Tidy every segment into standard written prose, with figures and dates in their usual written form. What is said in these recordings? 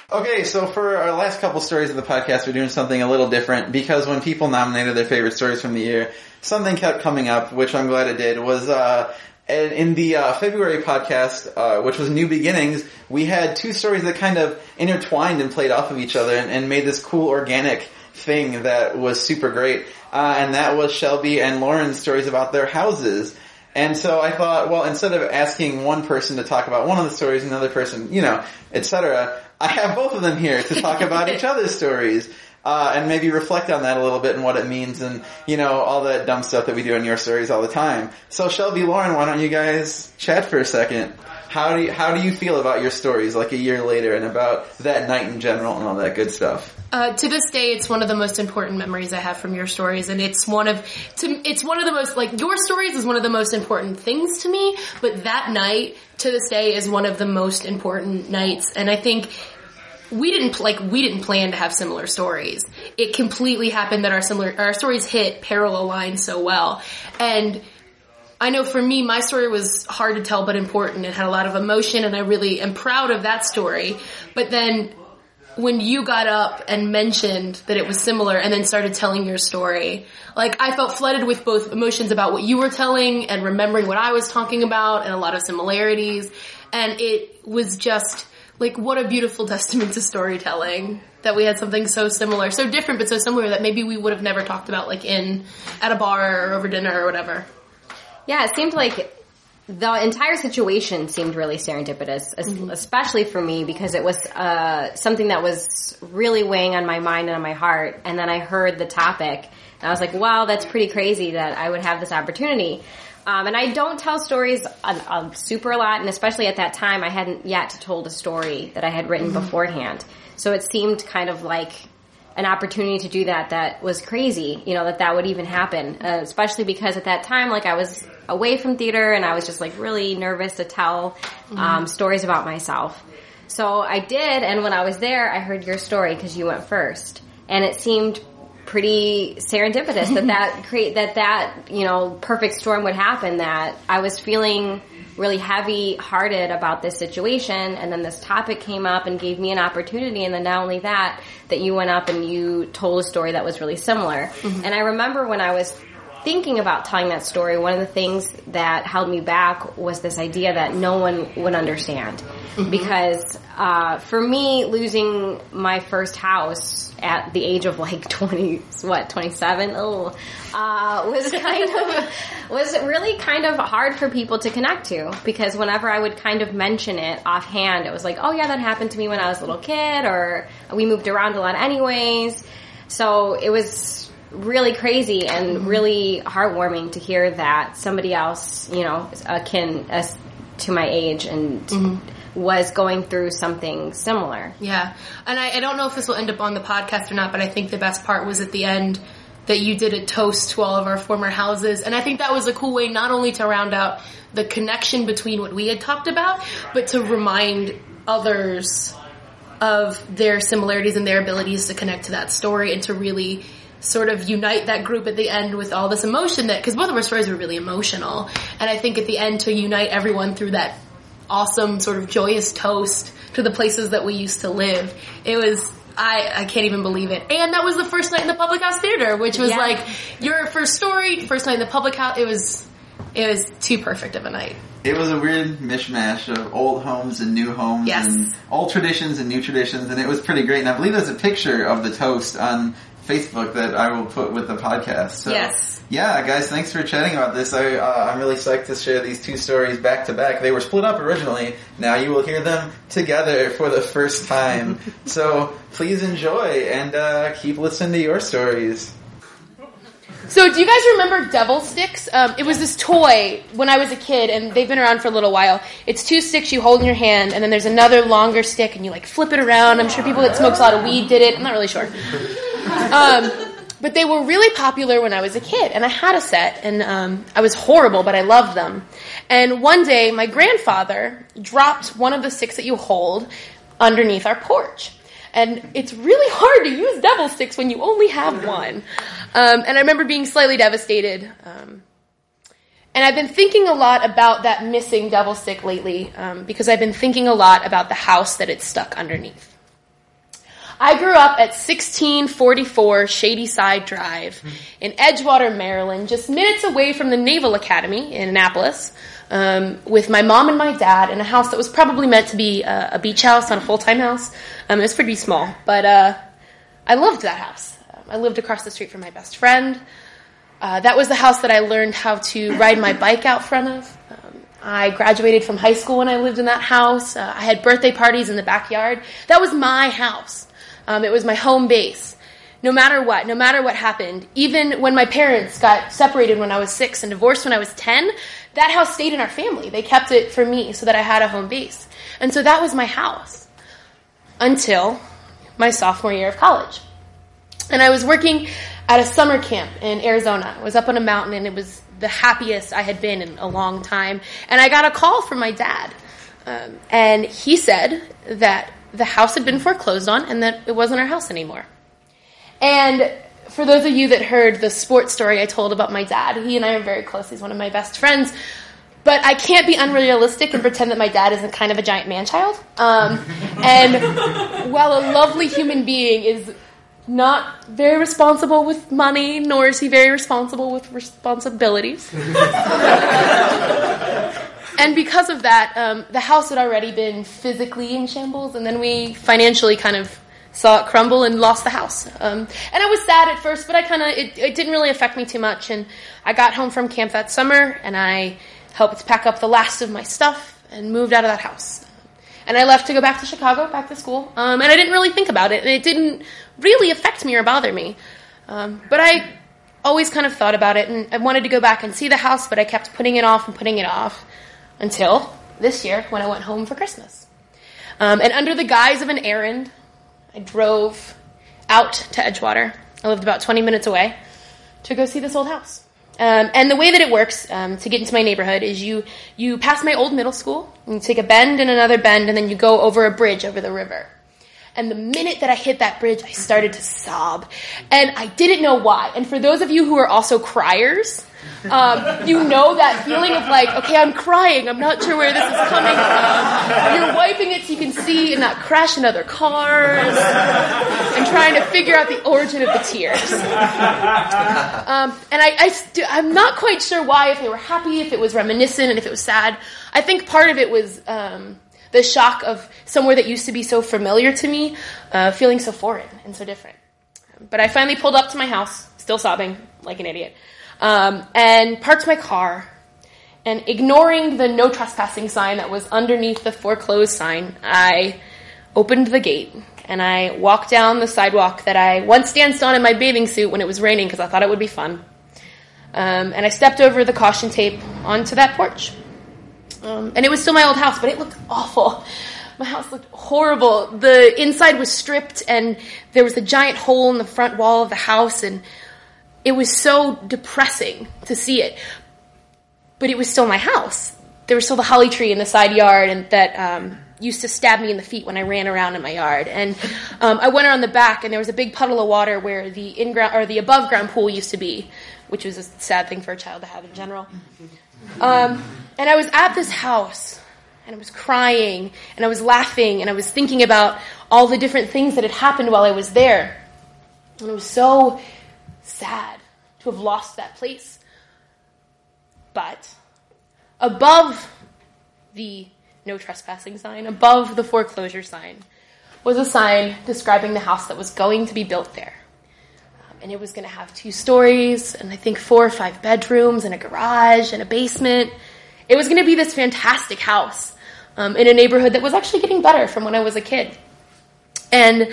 Okay, so for our last couple stories of the podcast, we're doing something a little different because when people nominated their favorite stories from the year, something kept coming up, which I'm glad it did, was in the February podcast, which was New Beginnings, we had two stories that kind of intertwined and played off of each other and made this cool organic thing that was super great. And that was Shelby and Lauren's stories about their houses. And so I thought, well, instead of asking one person to talk about one of the stories, another person, etc., I have both of them here to talk about each other's stories. And maybe reflect on that a little bit and what it means and, all that dumb stuff that we do in your stories all the time. So Shelby, Lauren, why don't you guys chat for a second? How do you feel about your stories like a year later and about that night in general and all that good stuff? To this day, it's one of the most important memories I have from your stories, and it's one of the most, your stories is one of the most important things to me, but that night, to this day, is one of the most important nights, and I think we didn't plan to have similar stories. It completely happened that our stories hit parallel lines so well, and I know for me, my story was hard to tell but important. It had a lot of emotion, and I really am proud of that story, but then when you got up and mentioned that it was similar and then started telling your story, I felt flooded with both emotions about what you were telling and remembering what I was talking about and a lot of similarities. And it was just, what a beautiful testament to storytelling that we had something so similar, so different but so similar that maybe we would have never talked about, at a bar or over dinner or whatever. Yeah, it seemed like the entire situation seemed really serendipitous, especially for me because it was something that was really weighing on my mind and on my heart. And then I heard the topic, and I was like, wow, that's pretty crazy that I would have this opportunity. And I don't tell stories super a lot, and especially at that time, I hadn't yet told a story that I had written beforehand. So it seemed kind of like an opportunity to do that was crazy, that would even happen, especially because at that time, I was away from theater and I was just really nervous to tell stories about myself. So I did, and when I was there, I heard your story because you went first, and it seemed pretty serendipitous that perfect storm would happen, that I was feeling really heavy-hearted about this situation, and then this topic came up and gave me an opportunity, and then not only that you went up and you told a story that was really similar. Mm-hmm. And I remember when I was thinking about telling that story, one of the things that held me back was this idea that no one would understand. Mm-hmm. Because for me, losing my first house at the age of 27, was really kind of hard for people to connect to, because whenever I would kind of mention it offhand, it was oh yeah, that happened to me when I was a little kid, or we moved around a lot anyways. So it was really crazy and really heartwarming to hear that somebody else, akin to my age and was going through something similar. Yeah. And I don't know if this will end up on the podcast or not, but I think the best part was at the end that you did a toast to all of our former houses. And I think that was a cool way not only to round out the connection between what we had talked about, but to remind others of their similarities and their abilities to connect to that story and to really sort of unite that group at the end with all this emotion because both of our stories were really emotional. And I think at the end to unite everyone through that awesome sort of joyous toast to the places that we used to live. It was, I can't even believe it. And that was the first night in the Public House Theater, which was your first story, first night in the Public House. It was too perfect of a night. It was a weird mishmash of old homes and new homes and old traditions and new traditions, and it was pretty great. And I believe there's a picture of the toast on Facebook that I will put with the podcast. So, yeah, guys, thanks for chatting about this. I'm really psyched to share these two stories back to back. They were split up originally. Now you will hear them together for the first time. So please enjoy and keep listening to your stories. So do you guys remember Devil Sticks? It was this toy when I was a kid, and they've been around for a little while. It's 2 sticks you hold in your hand, and then there's another longer stick, and you flip it around. I'm sure people that smokes a lot of weed did it. I'm not really sure. But they were really popular when I was a kid, and I had a set, and I was horrible, but I loved them. And one day, my grandfather dropped one of the sticks that you hold underneath our porch. And it's really hard to use devil sticks when you only have one. And I remember being slightly devastated. And I've been thinking a lot about that missing devil stick lately, because I've been thinking a lot about the house that it's stuck underneath. I grew up at 1644 Shadyside Drive in Edgewater, Maryland, just minutes away from the Naval Academy in Annapolis, with my mom and my dad in a house that was probably meant to be a beach house, not a full-time house. It was pretty small, but I loved that house. I lived across the street from my best friend. That was the house that I learned how to ride my bike out front of. I graduated from high school when I lived in that house. I had birthday parties in the backyard. That was my house. It was my home base. No matter what happened, even when my parents got separated when I was 6 and divorced when I was 10, that house stayed in our family. They kept it for me so that I had a home base. And so that was my house until my sophomore year of college. And I was working at a summer camp in Arizona. I was up on a mountain, and it was the happiest I had been in a long time. And I got a call from my dad. And he said that the house had been foreclosed on and that it wasn't our house anymore. And for those of you that heard the sports story I told about my dad, he and I are very close. He's one of my best friends. But I can't be unrealistic and pretend that my dad isn't kind of a giant man-child. And while a lovely human being is not very responsible with money, nor is he very responsible with responsibilities. And because of that, the house had already been physically in shambles, and then we financially kind of saw it crumble and lost the house. And I was sad at first, but it didn't really affect me too much. And I got home from camp that summer, and I helped pack up the last of my stuff and moved out of that house. And I left to go back to Chicago, back to school. And I didn't really think about it. And it didn't really affect me or bother me. But I always kind of thought about it. And I wanted to go back and see the house, but I kept putting it off and putting it off until this year when I went home for Christmas. And under the guise of an errand, I drove out to Edgewater. I lived about 20 minutes away to go see this old house. And the way that it works to get into my neighborhood is you pass my old middle school, and you take a bend and another bend, and then you go over a bridge over the river. And the minute that I hit that bridge, I started to sob. And I didn't know why. And for those of you who are also criers, you know that feeling of like, okay, I'm crying. I'm not sure where this is coming from. You're wiping it so you can see and not crash into other cars. And trying to figure out the origin of the tears. And I'm not quite sure why, if they were happy, if it was reminiscent, and if it was sad. I think part of it was the shock of somewhere that used to be so familiar to me, feeling so foreign and so different. But I finally pulled up to my house, still sobbing like an idiot, and parked my car. And ignoring the no trespassing sign that was underneath the foreclosed sign, I opened the gate and I walked down the sidewalk that I once danced on in my bathing suit when it was raining because I thought it would be fun. And I stepped over the caution tape onto that porch. And it was still my old house, but it looked awful. My house looked horrible. The inside was stripped, and there was a giant hole in the front wall of the house, and it was so depressing to see it. But it was still my house. There was still the holly tree in the side yard, and that used to stab me in the feet when I ran around in my yard. And I went around the back, and there was a big puddle of water where the in-ground or the above-ground pool used to be, which was a sad thing for a child to have in general. And I was at this house, and I was crying, and I was laughing, and I was thinking about all the different things that had happened while I was there. And it was so sad to have lost that place. But above the no trespassing sign, above the foreclosure sign, was a sign describing the house that was going to be built there. And it was going to have 2 stories, and I think 4 or 5 bedrooms, and a garage, and a basement. It was going to be this fantastic house in a neighborhood that was actually getting better from when I was a kid. And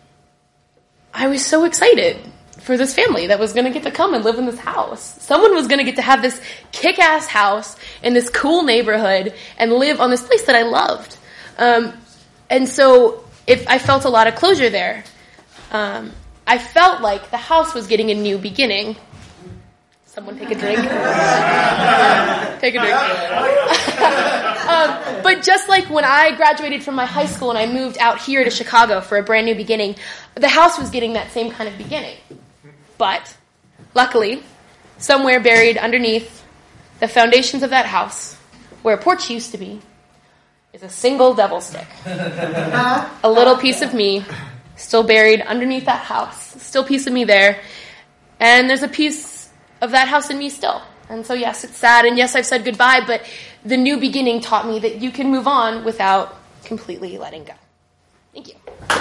I was so excited for this family that was going to get to come and live in this house. Someone was going to get to have this kick-ass house in this cool neighborhood and live on this place that I loved. And so I felt a lot of closure there. I felt like the house was getting a new beginning. Someone take a drink. Take a drink. But just like when I graduated from my high school and I moved out here to Chicago for a brand new beginning, the house was getting that same kind of beginning. But, luckily, somewhere buried underneath the foundations of that house, where a porch used to be, is a single devil stick. A little piece of me still buried underneath that house. Still a piece of me there. And there's a piece of that house in me still. And so yes, it's sad, and yes, I've said goodbye, but the new beginning taught me that you can move on without completely letting go. Thank you.